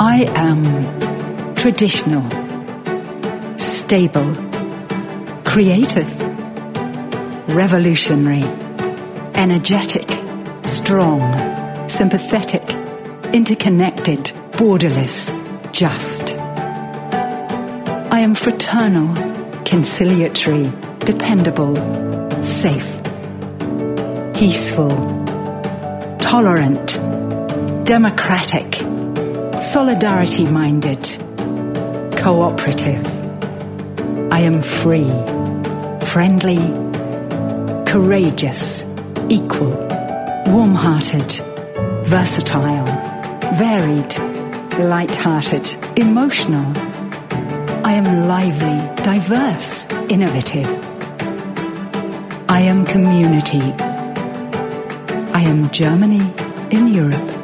I am traditional, stable, creative, revolutionary, energetic, strong, sympathetic, interconnected, borderless, just. I am fraternal, conciliatory, dependable, safe, peaceful, tolerant, democratic, solidarity-minded, cooperative. I am free, friendly, courageous, equal, warm-hearted, versatile, varied, light-hearted, emotional. I am lively, diverse, innovative. I am community. I am Germany in Europe.